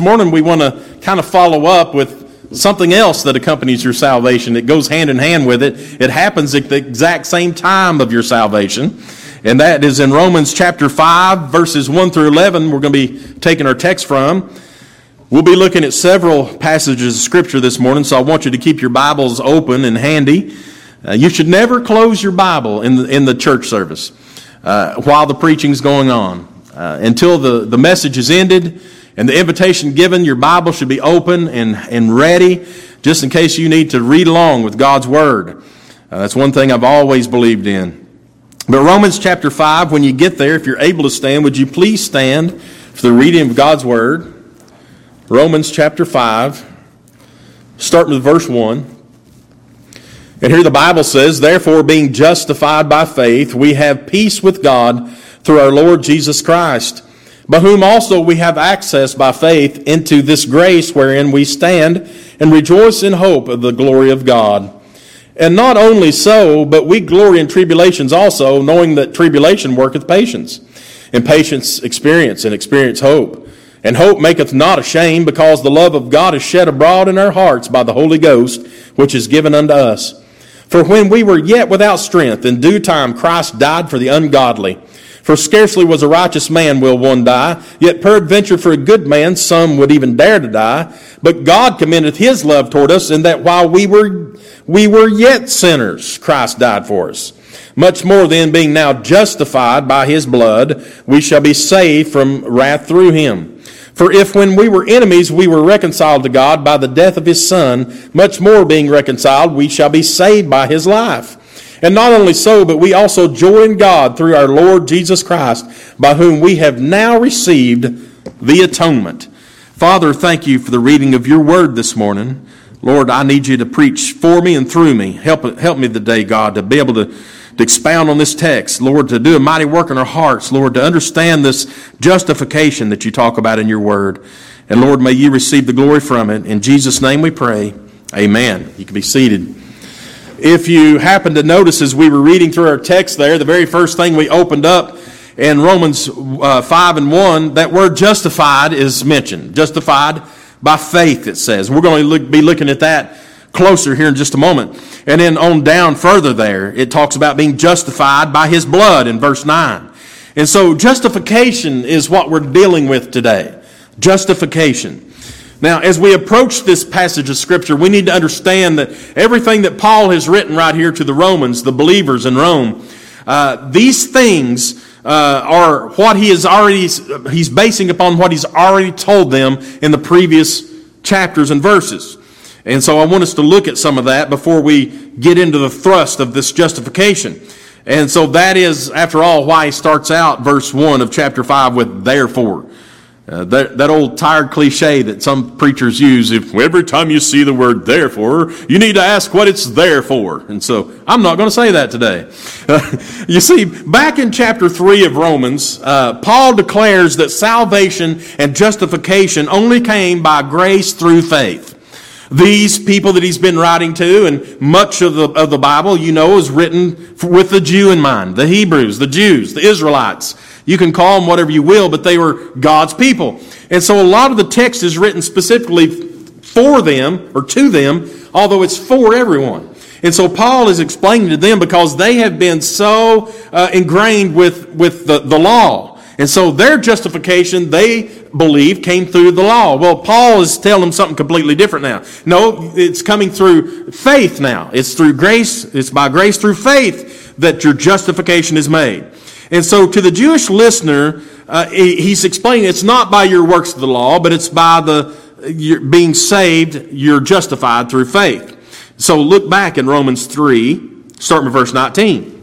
morning we want to kind of follow up with something else that accompanies your salvation. It goes hand in hand with it. It happens at the exact same time of your salvation. And that is in Romans chapter 5, verses 1 through 11. We're going to be taking our text from. We'll be looking at several passages of Scripture this morning, so I want you to keep your Bibles open and handy. You should never close your Bible in the church service while the preaching's going on. Until the message is ended and the invitation given, your Bible should be open and ready, just in case you need to read along with God's Word. That's one thing I've always believed in. But Romans chapter 5, when you get there, if you're able to stand, would you please stand for the reading of God's Word? Romans chapter 5, starting with verse 1. And here the Bible says, "Therefore, being justified by faith, we have peace with God through our Lord Jesus Christ, by whom also we have access by faith into this grace wherein we stand and rejoice in hope of the glory of God. And not only so, but we glory in tribulations also, knowing that tribulation worketh patience, and patience experience, and experience hope. And hope maketh not ashamed, because the love of God is shed abroad in our hearts by the Holy Ghost, which is given unto us. For when we were yet without strength, in due time Christ died for the ungodly. For scarcely was a righteous man will one die, yet peradventure for a good man some would even dare to die. But God commendeth his love toward us, in that while we were yet sinners, Christ died for us. Much more then, being now justified by his blood, we shall be saved from wrath through him. For if when we were enemies we were reconciled to God by the death of his Son, much more being reconciled we shall be saved by his life. And not only so, but we also joy in God through our Lord Jesus Christ, by whom we have now received the atonement." Father, thank you for the reading of your word this morning. Lord, I need you to preach for me and through me. Help me today, God, to be able to expound on this text. Lord, to do a mighty work in our hearts. Lord, to understand this justification that you talk about in your word. And Lord, may you receive the glory from it. In Jesus' name we pray. Amen. You can be seated. If you happen to notice as we were reading through our text there, the very first thing we opened up in Romans 5 and 1, that word justified is mentioned. Justified by faith, it says. We're going to be looking at that closer here in just a moment. And then on down further there, it talks about being justified by his blood in verse 9. And so justification is what we're dealing with today. Justification. Now, as we approach this passage of Scripture, we need to understand that everything that Paul has written right here to the Romans, the believers in Rome, these things are what he's basing upon what he's already told them in the previous chapters and verses. And so I want us to look at some of that before we get into the thrust of this justification. And so that is, after all, why he starts out verse 1 of chapter 5 with "therefore." That old tired cliche that some preachers use, if every time you see the word "therefore," you need to ask what it's there for. And so I'm not going to say that today. You see, back in chapter 3 of Romans, Paul declares that salvation and justification only came by grace through faith. These people that he's been writing to, and much of the Bible, you know, is written with the Jew in mind. The Hebrews, the Jews, the Israelites. You can call them whatever you will, but they were God's people. And so a lot of the text is written specifically for them, or to them, although it's for everyone. And so Paul is explaining to them because they have been so ingrained with the law. And so their justification, they believe, came through the law. Well, Paul is telling them something completely different now. No, it's coming through faith now. It's through grace. It's by grace through faith that your justification is made. And so to the Jewish listener, he's explaining it's not by your works of the law, but it's by you're being saved, you're justified through faith. So look back in Romans 3, starting with verse 19,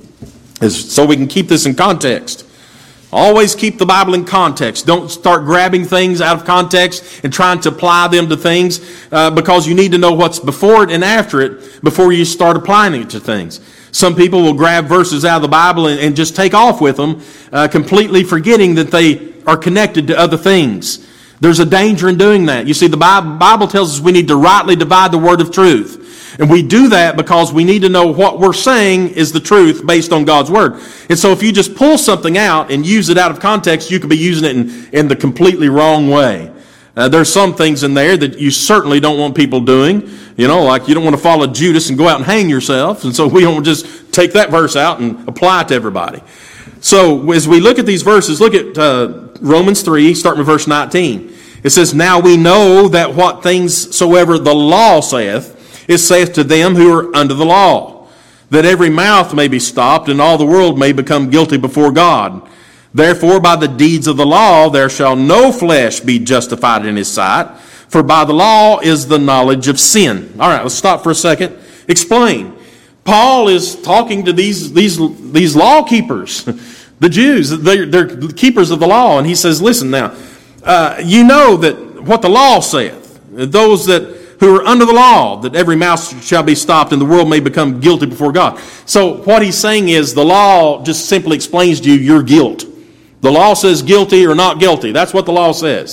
so we can keep this in context. Always keep the Bible in context. Don't start grabbing things out of context and trying to apply them to things because you need to know what's before it and after it before you start applying it to things. Some people will grab verses out of the Bible and just take off with them, completely forgetting that they are connected to other things. There's a danger in doing that. You see, the Bible tells us we need to rightly divide the word of truth. And we do that because we need to know what we're saying is the truth based on God's word. And so if you just pull something out and use it out of context, you could be using it in the completely wrong way. There's some things in there that you certainly don't want people doing. Like you don't want to follow Judas and go out and hang yourself. And so we don't just take that verse out and apply it to everybody. So as we look at these verses, look at Romans 3, starting with verse 19. It says, "Now we know that what things soever the law saith, it saith to them who are under the law, that every mouth may be stopped, and all the world may become guilty before God. Therefore by the deeds of the law there shall no flesh be justified in his sight, for by the law is the knowledge of sin." All right, let's stop for a second. Explain. Paul is talking to these law keepers, the Jews. They're keepers of the law, and he says, "Listen now, you know that what the law saith, those who are under the law, that every mouth shall be stopped, and the world may become guilty before God." So what he's saying is the law just simply explains to you your guilt. The law says guilty or not guilty. That's what the law says.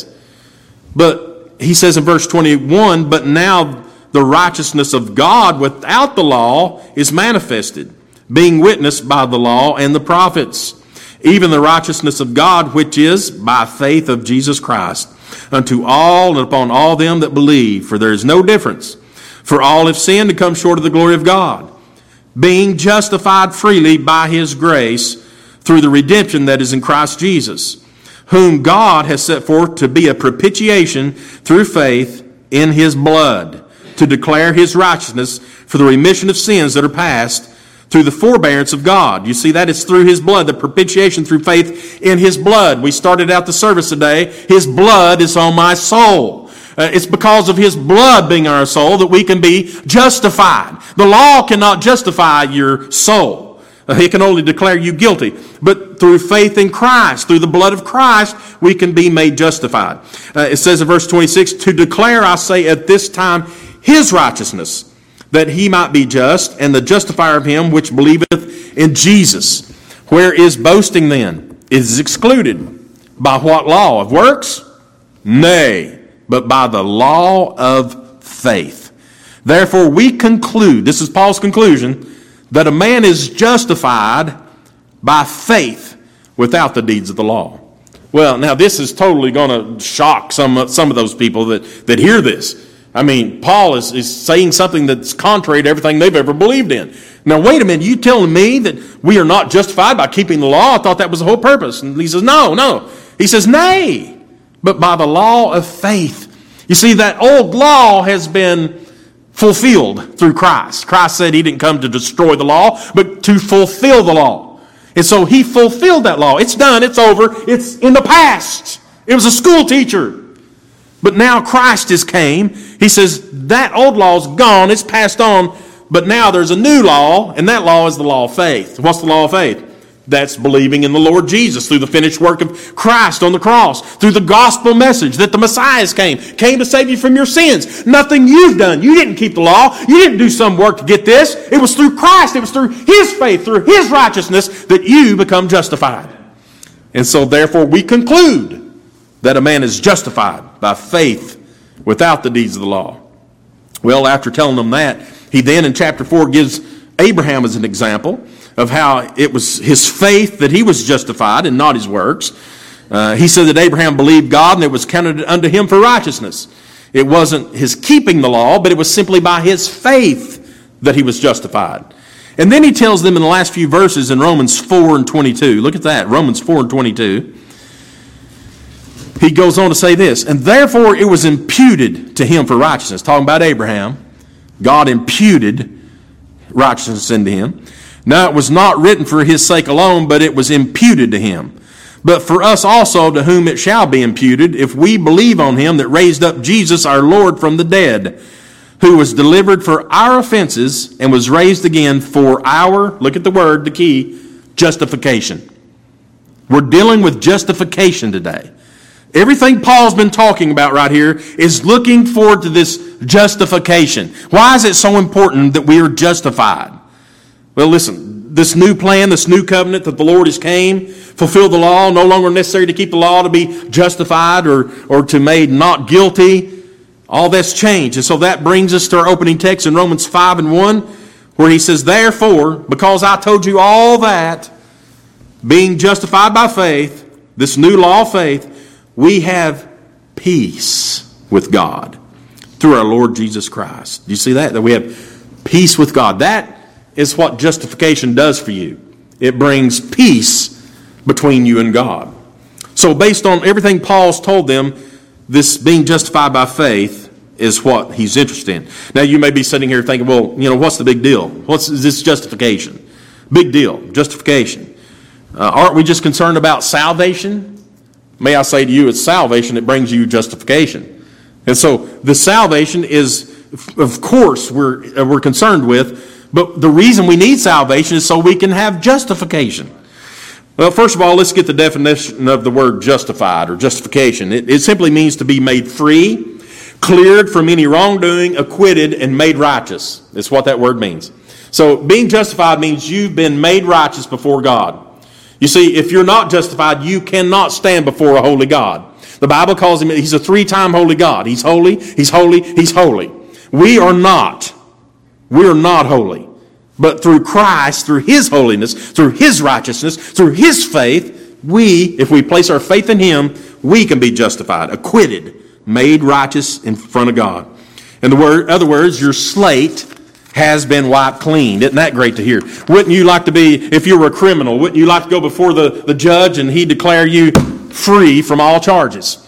But he says in verse 21, "But now the righteousness of God without the law is manifested, being witnessed by the law and the prophets, even the righteousness of God, which is by faith of Jesus Christ, unto all and upon all them that believe. For there is no difference. For all have sinned and come short of the glory of God, being justified freely by his grace through the redemption that is in Christ Jesus, whom God has set forth to be a propitiation through faith in his blood, to declare his righteousness for the remission of sins that are past through the forbearance of God." You see, that is through his blood, the propitiation through faith in his blood. We started out the service today. His blood is on my soul. It's because of his blood being on our soul that we can be justified. The law cannot justify your soul. It can only declare you guilty. But through faith in Christ, through the blood of Christ, we can be made justified. It says in verse 26, "To declare, I say, at this time, his righteousness, that he might be just, and the justifier of him which believeth in Jesus. Where is boasting then? It is excluded. By what law? Of works? Nay, but by the law of faith. Therefore we conclude," this is Paul's conclusion, "that a man is justified by faith without the deeds of the law." Well, now this is totally going to shock some of those people that hear this. I mean, Paul is saying something that's contrary to everything they've ever believed in. Now, wait a minute, you telling me that we are not justified by keeping the law? I thought that was the whole purpose. And he says, no. He says, "Nay, but by the law of faith." You see, that old law has been fulfilled through Christ. Christ said he didn't come to destroy the law, but to fulfill the law. And so he fulfilled that law. It's done. It's over. It's in the past. It was a school teacher. But now Christ has came. He says that old law's gone. It's passed on. But now there's a new law, and that law is the law of faith. What's the law of faith? That's believing in the Lord Jesus through the finished work of Christ on the cross, through the gospel message that the Messiah came to save you from your sins. Nothing you've done. You didn't keep the law. You didn't do some work to get this. It was through Christ. It was through his faith, through his righteousness that you become justified. And so therefore we conclude that a man is justified by faith without the deeds of the law. Well, after telling them that, he then in chapter 4 gives Abraham as an example of how it was his faith that he was justified and not his works. He said that Abraham believed God and it was counted unto him for righteousness. It wasn't his keeping the law, but it was simply by his faith that he was justified. And then he tells them in the last few verses in Romans 4 and 22. Look at that, Romans 4 and 22. He goes on to say this, "And therefore it was imputed to him for righteousness." Talking about Abraham. God imputed righteousness into him. "Now it was not written for his sake alone, but it was imputed to him. But for us also, to whom it shall be imputed, if we believe on him that raised up Jesus our Lord from the dead, who was delivered for our offenses and was raised again for our," look at the word, the key, justification. We're dealing with justification today. Everything Paul's been talking about right here is looking forward to this justification. Why is it so important that we are justified? Well, listen, this new plan, this new covenant that the Lord has came, fulfilled the law, no longer necessary to keep the law to be justified or to made not guilty. All that's changed. And so that brings us to our opening text in Romans 5 and 1, where he says, "Therefore, because I told you all that, being justified by faith, this new law of faith, we have peace with God through our Lord Jesus Christ. Do you see that? That we have peace with God. That is what justification does for you. It brings peace between you and God. So based on everything Paul's told them, this being justified by faith is what he's interested in. Now you may be sitting here thinking, well, what's the big deal? What's this justification? Big deal, justification. Aren't we just concerned about salvation? May I say to you, it's salvation that brings you justification. And so the salvation is, of course, we're concerned with, but the reason we need salvation is so we can have justification. Well, first of all, let's get the definition of the word justified or justification. It simply means to be made free, cleared from any wrongdoing, acquitted, and made righteous. That's what that word means. So being justified means you've been made righteous before God. You see, if you're not justified, you cannot stand before a holy God. The Bible calls him, he's a three-time holy God. He's holy, he's holy, he's holy. We are not. We are not holy. But through Christ, through his holiness, through his righteousness, through his faith, if we place our faith in him, we can be justified, acquitted, made righteous in front of God. In other words, your slate has been wiped clean. Isn't that great to hear? Wouldn't you like to be, if you were a criminal, wouldn't you like to go before the judge and he declare you free from all charges?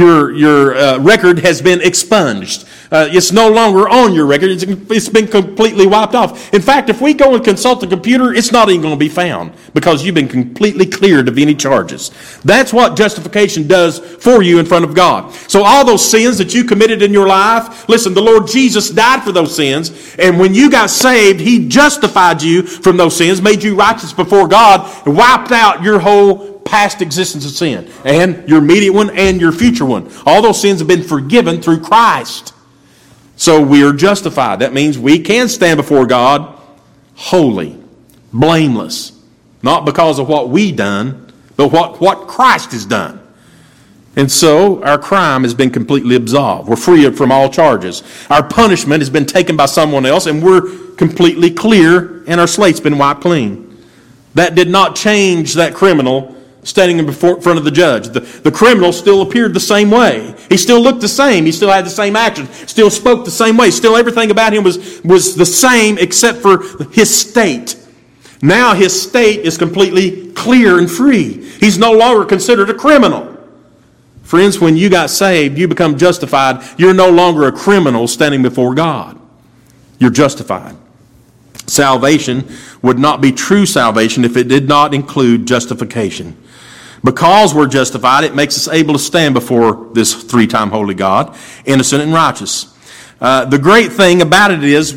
Your record has been expunged. It's no longer on your record. It's been completely wiped off. In fact, if we go and consult the computer, it's not even going to be found because you've been completely cleared of any charges. That's what justification does for you in front of God. So all those sins that you committed in your life, listen, the Lord Jesus died for those sins. And when you got saved, he justified you from those sins, made you righteous before God, and wiped out your whole past existence of sin, and your immediate one and your future one. All those sins have been forgiven through Christ. So we are justified. That means we can stand before God holy, blameless, not because of what we done, but what Christ has done. And so our crime has been completely absolved. We're free from all charges. Our punishment has been taken by someone else, and we're completely clear, and our slate's been wiped clean. That did not change that criminal standing in front of the judge. The criminal still appeared the same way. He still looked the same. He still had the same action. Still spoke the same way. Still everything about him was the same except for his state. Now his state is completely clear and free. He's no longer considered a criminal. Friends, when you got saved, you become justified. You're no longer a criminal standing before God. You're justified. Salvation would not be true salvation if it did not include justification. Because we're justified, it makes us able to stand before this three-time holy God, innocent and righteous. The great thing about it is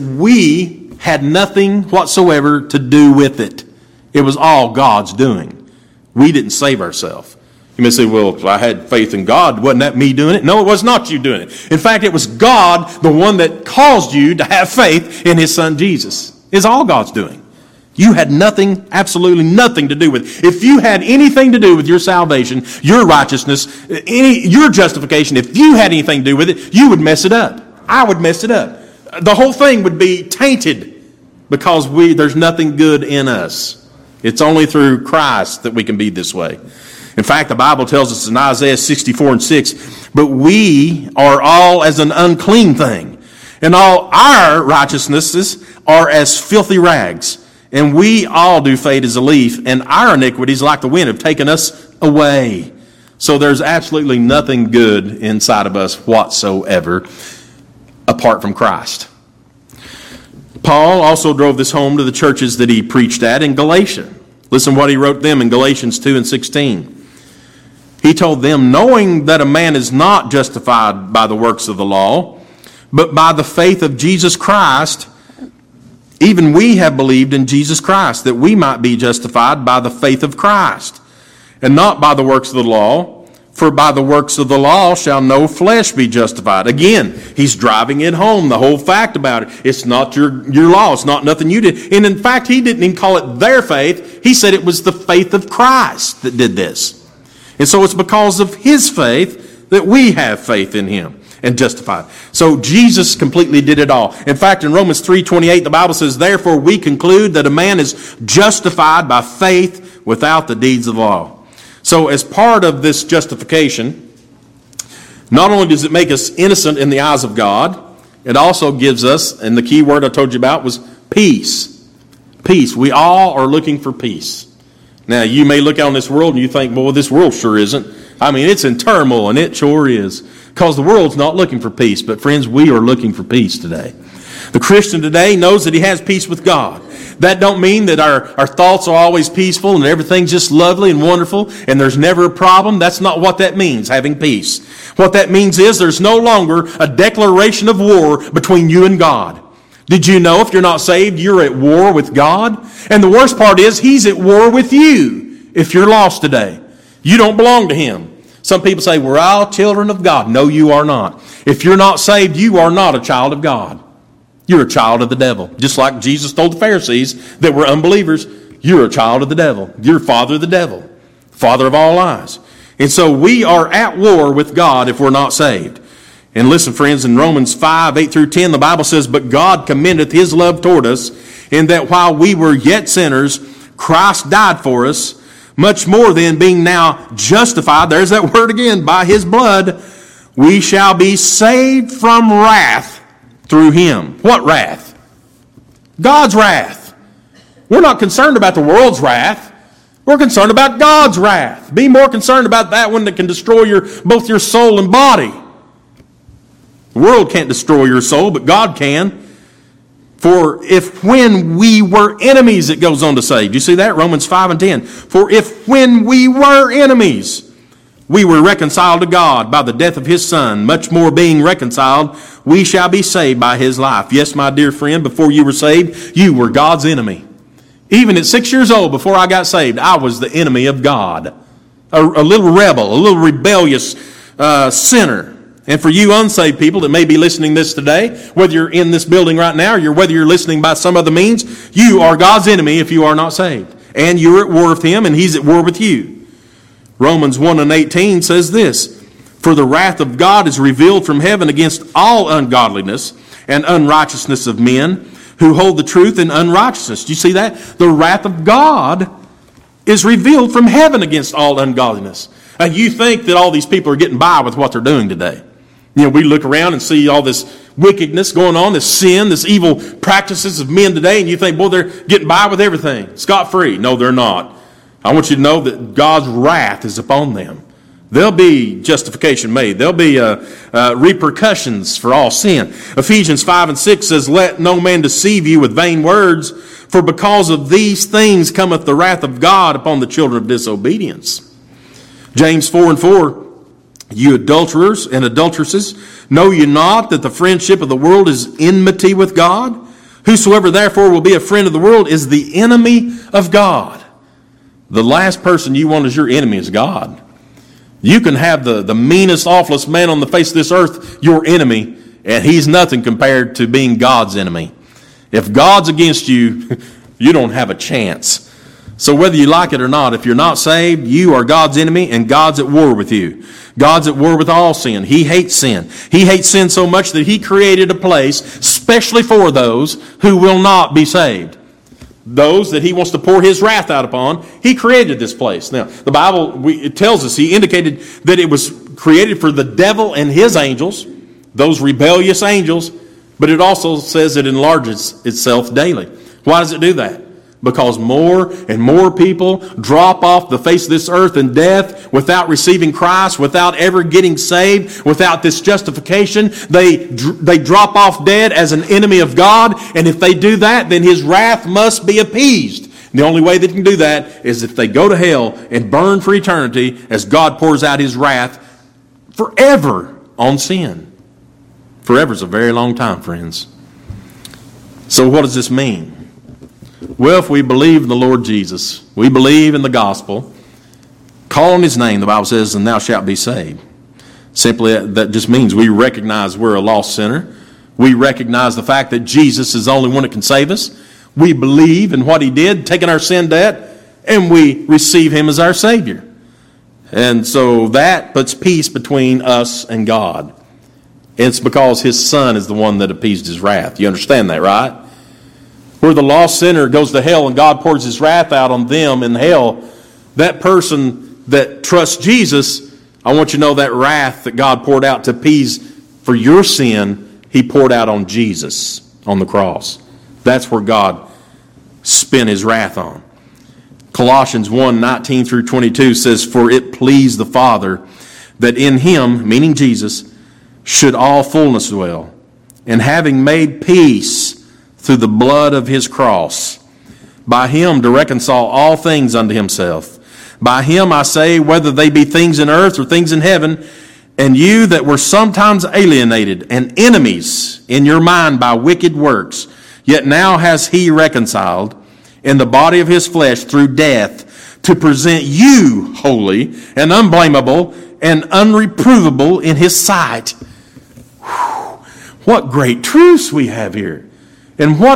we had nothing whatsoever to do with it. It was all God's doing. We didn't save ourselves. You may say, well, I had faith in God. Wasn't that me doing it? No, it was not you doing it. In fact, it was God, the one that caused you to have faith in his son Jesus. It's all God's doing. You had nothing, absolutely nothing to do with it. If you had anything to do with your salvation, your righteousness, your justification, if you had anything to do with it, you would mess it up. I would mess it up. The whole thing would be tainted because there's nothing good in us. It's only through Christ that we can be this way. In fact, the Bible tells us in Isaiah 64:6, but we are all as an unclean thing, and all our righteousnesses are as filthy rags. And we all do fade as a leaf, and our iniquities, like the wind, have taken us away. So there's absolutely nothing good inside of us whatsoever apart from Christ. Paul also drove this home to the churches that he preached at in Galatia. Listen what he wrote them in Galatians 2:16. He told them, knowing that a man is not justified by the works of the law, but by the faith of Jesus Christ, even we have believed in Jesus Christ, that we might be justified by the faith of Christ, and not by the works of the law. For by the works of the law shall no flesh be justified. Again, he's driving it home, the whole fact about it. It's not your law. It's not nothing you did. And in fact, he didn't even call it their faith. He said it was the faith of Christ that did this. And so it's because of his faith that we have faith in him and justified. So Jesus completely did it all. In fact, in Romans 3:28, the Bible says, therefore we conclude that a man is justified by faith without the deeds of law. So as part of this justification, Not only does it make us innocent in the eyes of God, it also gives us, and the key word I told you about was peace. Peace. We all are looking for peace. Now, you may look out on this world and you think, boy, this world sure isn't. I mean, it's in turmoil, and it sure is. Because the world's not looking for peace. But friends, we are looking for peace today. The Christian today knows that he has peace with God. That don't mean that our thoughts are always peaceful and everything's just lovely and wonderful and there's never a problem. That's not what that means, having peace. What that means is there's no longer a declaration of war between you and God. Did you know if you're not saved, you're at war with God? And the worst part is He's at war with you if you're lost today. You don't belong to Him. Some people say, we're all children of God. No, you are not. If you're not saved, you are not a child of God. You're a child of the devil. Just like Jesus told the Pharisees that were unbelievers, you're a child of the devil. You're father of the devil, father of all lies. And so we are at war with God if we're not saved. And listen, friends, in Romans 5, 8 through 10, the Bible says, but God commendeth His love toward us, in that while we were yet sinners, Christ died for us. Much more then, being now justified, there's that word again, by His blood, we shall be saved from wrath through Him. What wrath? God's wrath. We're not concerned about the world's wrath. We're concerned about God's wrath. Be more concerned about that one that can destroy both your soul and body. The world can't destroy your soul, but God can. For if when we were enemies, it goes on to say. Do you see that? Romans 5 and 10. For if when we were enemies, we were reconciled to God by the death of His Son, much more being reconciled, we shall be saved by His life. Yes, my dear friend, before you were saved, you were God's enemy. Even at 6 years old, before I got saved, I was the enemy of God. A little rebel, a little rebellious sinner. And for you unsaved people that may be listening this today, whether you're in this building right now or whether you're listening by some other means, you are God's enemy if you are not saved. And you're at war with Him and He's at war with you. Romans 1 and 18 says this, for the wrath of God is revealed from heaven against all ungodliness and unrighteousness of men who hold the truth in unrighteousness. Do you see that? The wrath of God is revealed from heaven against all ungodliness. And you think that all these people are getting by with what they're doing today. You know, we look around and see all this wickedness going on, this sin, this evil practices of men today, and you think, boy, they're getting by with everything, scot-free. No, they're not. I want you to know that God's wrath is upon them. There'll be justification made. There'll be repercussions for all sin. Ephesians 5 and 6 says, let no man deceive you with vain words, for because of these things cometh the wrath of God upon the children of disobedience. James 4 and 4, you adulterers and adulteresses, know you not that the friendship of the world is enmity with God? Whosoever therefore will be a friend of the world is the enemy of God. The last person you want as your enemy is God. You can have the meanest, awfulest man on the face of this earth, your enemy, and he's nothing compared to being God's enemy. If God's against you, you don't have a chance. So whether you like it or not, if you're not saved, you are God's enemy and God's at war with you. God's at war with all sin. He hates sin. He hates sin so much that He created a place specially for those who will not be saved. Those that He wants to pour His wrath out upon, He created this place. Now, the Bible it tells us, He indicated that it was created for the devil and his angels, those rebellious angels, but it also says it enlarges itself daily. Why does it do that? Because more and more people drop off the face of this earth in death without receiving Christ, without ever getting saved, without this justification. They drop off dead as an enemy of God, and if they do that, then His wrath must be appeased. And the only way they can do that is if they go to hell and burn for eternity as God pours out His wrath forever on sin. Forever is a very long time, friends. So what does this mean? Well, if we believe in the Lord Jesus, we believe in the gospel, call on His name, the Bible says, and thou shalt be saved. Simply, that just means we recognize we're a lost sinner. We recognize the fact that Jesus is the only one that can save us. We believe in what He did, taking our sin debt, and we receive Him as our Savior. And so that puts peace between us and God. It's because His Son is the one that appeased His wrath. You understand that, right? Where the lost sinner goes to hell and God pours His wrath out on them in hell, that person that trusts Jesus I want you to know that wrath that God poured out to appease for your sin, He poured out on Jesus on the cross. That's where God spent His wrath on. Colossians 1:19 through 22 says, "For it pleased the Father that in Him," meaning Jesus, "should all fullness dwell, and having made peace through the blood of His cross, by Him to reconcile all things unto Himself. By Him, I say, whether they be things in earth or things in heaven, and you that were sometimes alienated and enemies in your mind by wicked works, yet now has He reconciled in the body of His flesh through death, to present you holy and unblameable and unreprovable in His sight." Whew. What great truths we have here. And what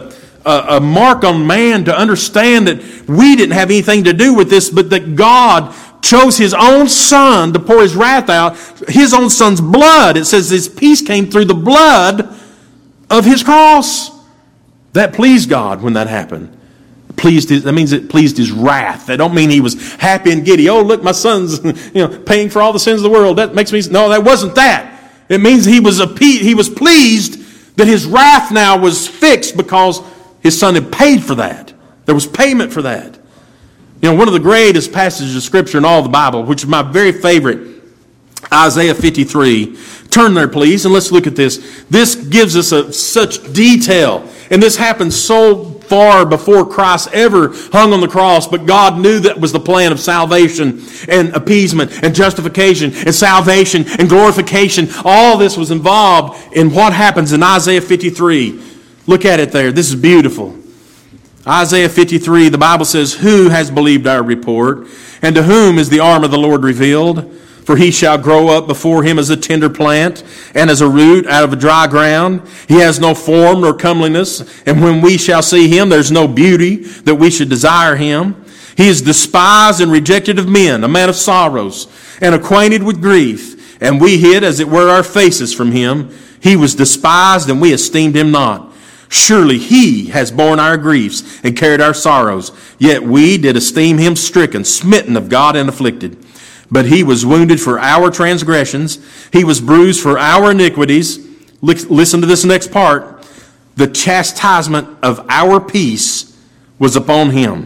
a mark on man to understand that we didn't have anything to do with this, but that God chose His own Son to pour His wrath out. His own Son's blood. It says His peace came through the blood of His cross. That pleased God when that happened. That means it pleased His wrath. That don't mean He was happy and giddy. Oh, look, my Son's paying for all the sins of the world. That makes me... No, that wasn't that. It means He was pleased that His wrath now was fixed because His Son had paid for that. There was payment for that. One of the greatest passages of Scripture in all the Bible, which is my very favorite, Isaiah 53. Turn there, please, and let's look at this. This gives us such detail. And this happened so far before Christ ever hung on the cross, but God knew that was the plan of salvation and appeasement and justification and salvation and glorification. All this was involved in what happens in Isaiah 53. Look at it there. This is beautiful. Isaiah 53, the Bible says, "Who has believed our report? And to whom is the arm of the Lord revealed? For He shall grow up before Him as a tender plant, and as a root out of a dry ground. He has no form nor comeliness, and when we shall see Him, there's no beauty that we should desire Him. He is despised and rejected of men, a man of sorrows, and acquainted with grief. And we hid, as it were, our faces from Him. He was despised, and we esteemed Him not. Surely He has borne our griefs and carried our sorrows. Yet we did esteem Him stricken, smitten of God, and afflicted. But He was wounded for our transgressions. He was bruised for our iniquities." Listen to this next part. "The chastisement of our peace was upon Him.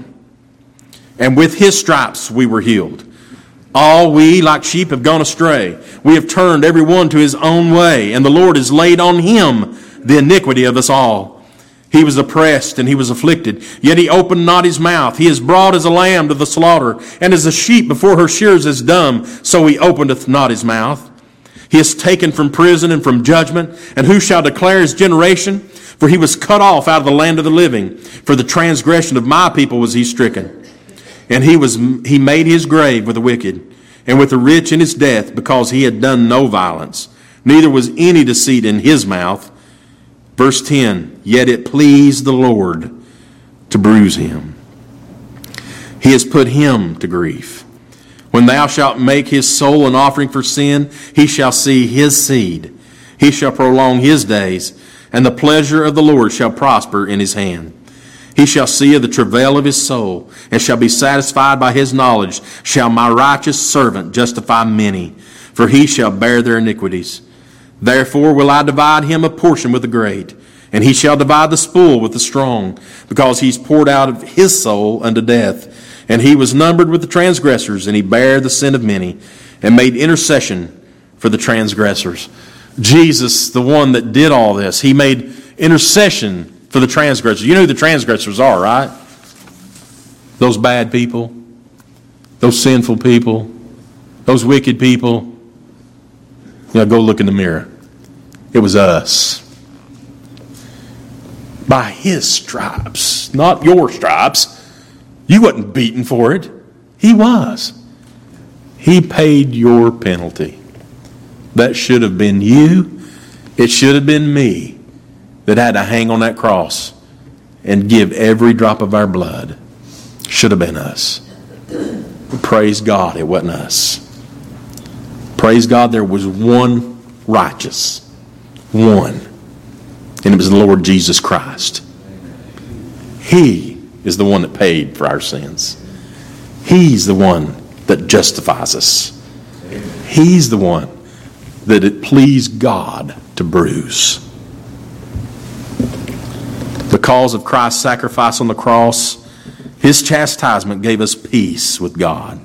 And with His stripes we were healed. All we like sheep have gone astray. We have turned every one to his own way. And the Lord has laid on Him the iniquity of us all. He was oppressed and He was afflicted, yet He opened not His mouth. He is brought as a lamb to the slaughter, and as a sheep before her shearers is dumb, so He openeth not His mouth. He is taken from prison and from judgment, and who shall declare His generation? For He was cut off out of the land of the living. For the transgression of my people was He stricken. And He made His grave with the wicked, and with the rich in His death, because He had done no violence. Neither was any deceit in His mouth." Verse 10, "Yet it pleased the Lord to bruise Him. He has put Him to grief. When thou shalt make his soul an offering for sin, he shall see his seed. He shall prolong his days, and the pleasure of the Lord shall prosper in his hand. He shall see of the travail of his soul, and shall be satisfied by his knowledge. Shall my righteous servant justify many, for he shall bear their iniquities. Therefore will I divide him a portion with the great, and he shall divide the spoil with the strong, because he's poured out of his soul unto death. And he was numbered with the transgressors, and he bare the sin of many, and made intercession for the transgressors." Jesus, the one that did all this, he made intercession for the transgressors. You know who the transgressors are, right? Those bad people, those sinful people, those wicked people. You know, go look in the mirror. It was us. By his stripes, not your stripes. You wasn't beaten for it. He was. He paid your penalty. That should have been you. It should have been me that had to hang on that cross and give every drop of our blood. Should have been us. But praise God, it wasn't us. Praise God, there was one righteous. One. And it was the Lord Jesus Christ. He is the one that paid for our sins. He's the one that justifies us. He's the one that it pleased God to bruise. Because of Christ's sacrifice on the cross, His chastisement gave us peace with God.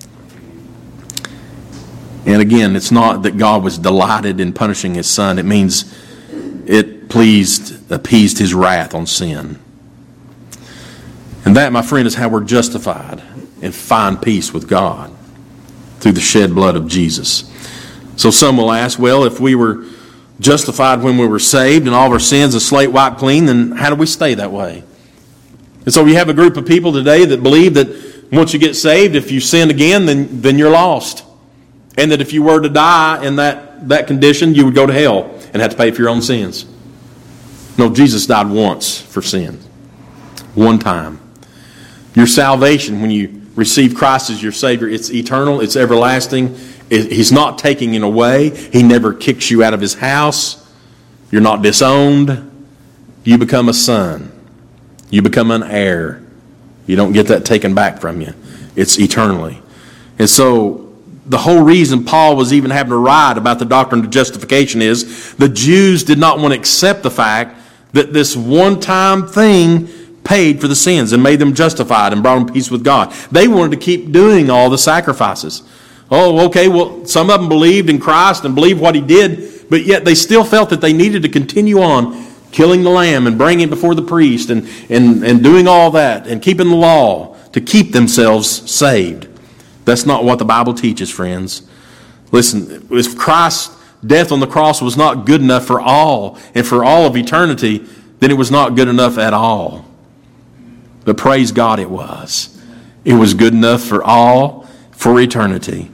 And again, it's not that God was delighted in punishing His Son. It means it appeased His wrath on sin. And that, my friend, is how we're justified and find peace with God, through the shed blood of Jesus. So some will ask, well, if we were justified when we were saved and all of our sins a slate wiped clean, then how do we stay that way? And so we have a group of people today that believe that once you get saved, if you sin again, then you're lost. And that if you were to die in that condition, you would go to hell and have to pay for your own sins. No, Jesus died once for sin. One time. Your salvation, when you receive Christ as your Savior, it's eternal, it's everlasting. He's not taking it away. He never kicks you out of His house. You're not disowned. You become a son. You become an heir. You don't get that taken back from you. It's eternally. And so the whole reason Paul was even having to write about the doctrine of justification is the Jews did not want to accept the fact that this one-time thing paid for the sins and made them justified and brought them peace with God. They wanted to keep doing all the sacrifices. Oh, okay, well, some of them believed in Christ and believed what He did, but yet they still felt that they needed to continue on killing the lamb and bringing it before the priest and doing all that and keeping the law to keep themselves saved. That's not what the Bible teaches, friends. Listen, if Christ's death on the cross was not good enough for all and for all of eternity, then it was not good enough at all. But praise God, it was. It was good enough for all, for eternity.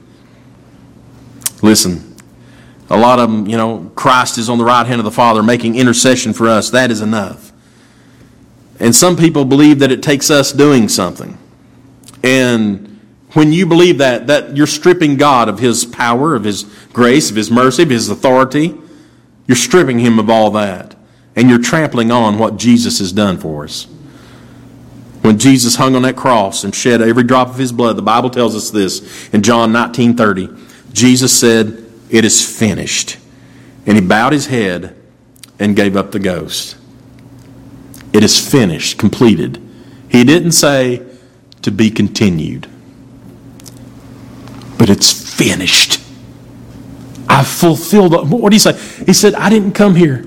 Listen, a lot of them, Christ is on the right hand of the Father making intercession for us. That is enough. And some people believe that it takes us doing something. And when you believe that you're stripping God of His power, of His grace, of His mercy, of His authority. You're stripping Him of all that. And you're trampling on what Jesus has done for us. When Jesus hung on that cross and shed every drop of His blood, the Bible tells us this in John 19:30. Jesus said, "It is finished." And He bowed His head and gave up the ghost. It is finished, completed. He didn't say to be continued. But it's finished. I've fulfilled. What did He say? He said, I didn't come here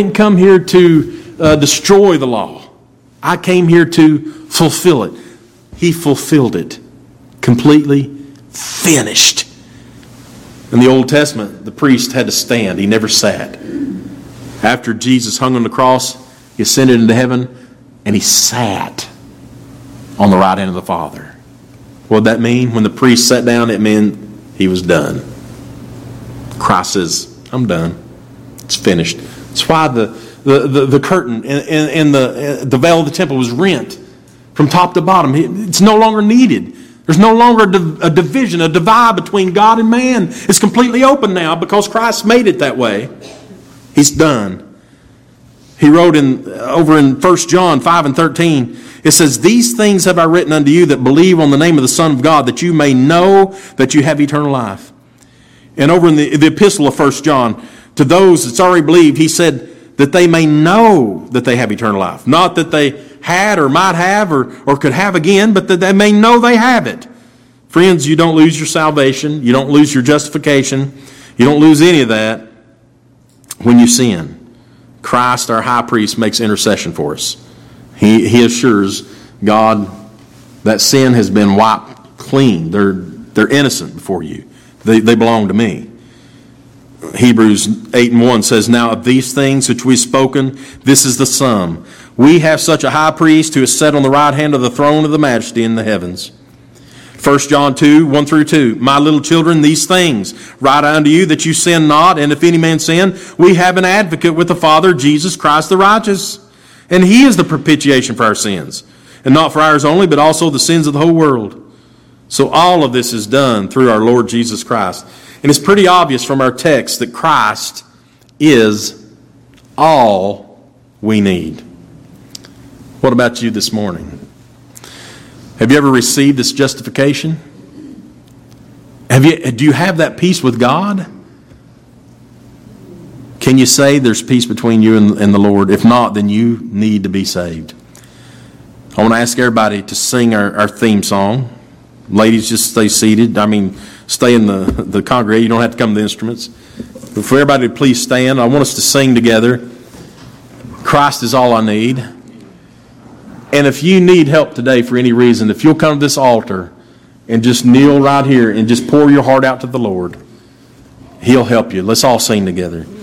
to destroy the law. I came here to fulfill it. He fulfilled it. Completely finished. In the Old Testament, the priest had to stand. He never sat. After Jesus hung on the cross, He ascended into heaven, and He sat on the right hand of the Father. What did that mean? When the priest sat down, it meant he was done. Christ says, I'm done. It's finished. That's why the curtain and the veil of the temple was rent from top to bottom. It's no longer needed. There's no longer a division, a divide between God and man. It's completely open now because Christ made it that way. He's done. He wrote over in 1 John 5:13, it says, "These things have I written unto you that believe on the name of the Son of God, that you may know that you have eternal life." And over in the epistle of 1 John, to those that's already believed, he said that they may know that they have eternal life. Not that they had or might have or could have again, but that they may know they have it. Friends, you don't lose your salvation. You don't lose your justification. You don't lose any of that when you sin. Christ, our high priest, makes intercession for us. He assures God that sin has been wiped clean. They're innocent before you. They belong to me. Hebrews 8:1 says, "Now of these things which we've spoken, this is the sum. We have such a high priest who is set on the right hand of the throne of the majesty in the heavens." 1 John 2:1-2, "My little children, these things write I unto you, that you sin not. And if any man sin, we have an advocate with the Father, Jesus Christ the righteous. And He is the propitiation for our sins. And not for ours only, but also the sins of the whole world." So all of this is done through our Lord Jesus Christ. And it's pretty obvious from our text that Christ is all we need. What about you this morning? Have you ever received this justification? Do you have that peace with God? Can you say there's peace between you and the Lord? If not, then you need to be saved. I want to ask everybody to sing our theme song. Ladies, just stay seated. Stay in the congregation. You don't have to come to the instruments. But for everybody to please stand, I want us to sing together. Christ is all I need. And if you need help today for any reason, if you'll come to this altar and just kneel right here and just pour your heart out to the Lord, He'll help you. Let's all sing together.